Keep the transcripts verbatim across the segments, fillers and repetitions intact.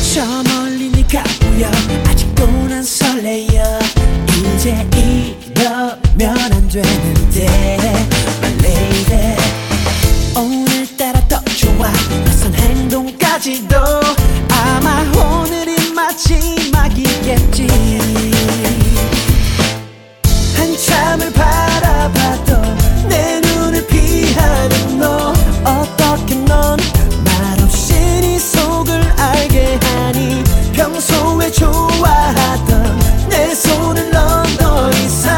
저 멀리 네가 보여 아직도 난 설레여 이제 이러면 안 되는데 My lady 오늘따라 더 좋아 낯선 행동까지도 아마 오늘이 마지막이겠지 한참을 바라봐도 내 눈을 피하는 너 어떻게 넌 말없이 네 속을 알게 하니 평소에 좋아하던 내 손을 넌 더 이상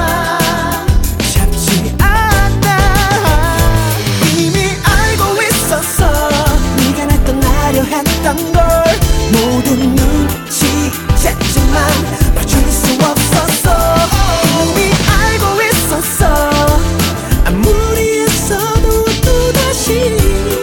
잡지 않아 이미 알고 있었어 네가 날 떠나려 했던 걸 모두 눈치챘지만 맞출 수 없었어 이미 알고 있었어 아무리 했어도 또다시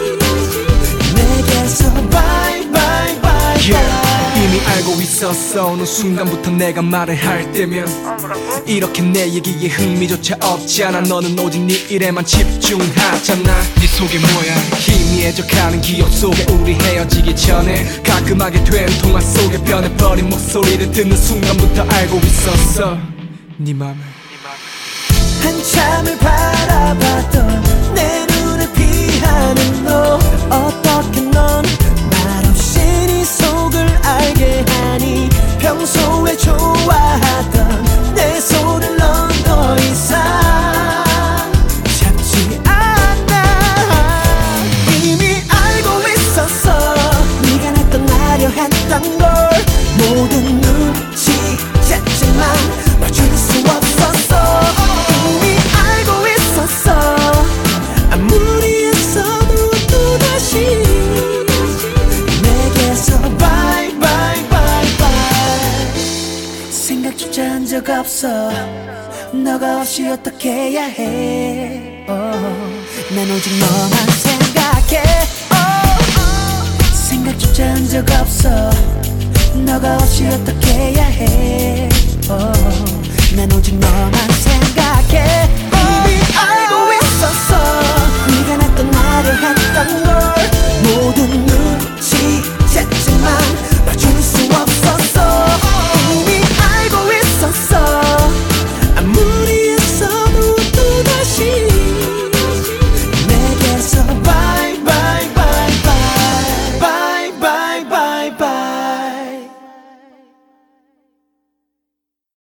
내게서 bye bye bye yeah. 이미 알고 있었어 어느 순간부터 내가 말을 할 때면 이렇게 내 얘기에 흥미조차 없지 않아 너는 오직 네 일에만 집중하잖아 네 속에 뭐야 희미해져가는 기억 속에 우리 헤어지기 전에 가끔하게 된 통화 속에 변해버린 목소리를 듣는 순간부터 알고 있었어 네 맘을 한참을 바라봐도 내 눈을 피하는 너 어떻게 넌 말없이 네 속을 알게 하니 평소에 좋아하던 내 손을 넌 더 이상 잡지 않아 이미 알고 있었어 네가 날 떠나려 했던 걸 모두 눈치챘지만 맞출 수 없었어 이미 알고 있었어 아무리 했어도 또다시 내게서 bye bye bye bye 생각조차 한 적 없어 너가 없이 어떻게 해야 해 oh. 난 오직 너만 생각해 oh, oh. 생각조차 한 적 없어 너가 없이 어떻게 해야 해 oh. 난 오직 너만 생각해